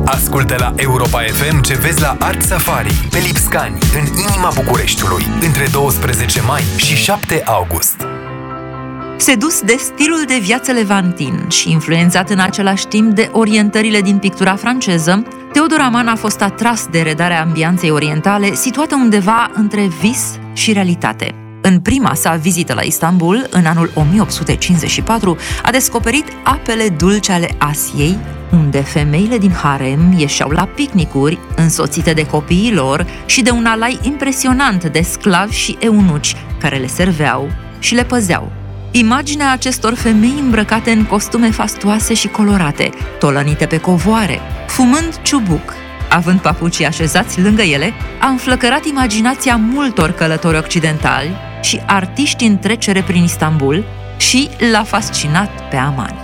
Ascultă la Europa FM ce vezi la Art Safari, pe Lipscani, în inima Bucureștiului, între 12 mai și 7 august. Sedus de stilul de viață levantin și influențat în același timp de orientările din pictura franceză, Teodor Aman a fost atras de redarea ambianței orientale, situată undeva între vis și realitate. În prima sa vizită la Istanbul, în anul 1854, a descoperit apele dulci ale Asiei, unde femeile din harem ieșeau la picnicuri, însoțite de copiii lor și de un alai impresionant de sclavi și eunuci, care le serveau și le păzeau. Imaginea acestor femei îmbrăcate în costume fastoase și colorate, tolănite pe covoare, fumând ciubuc, având papucii așezați lângă ele, a înflăcărat imaginația multor călători occidentali și artiști în trecere prin Istanbul și l-a fascinat pe Aman.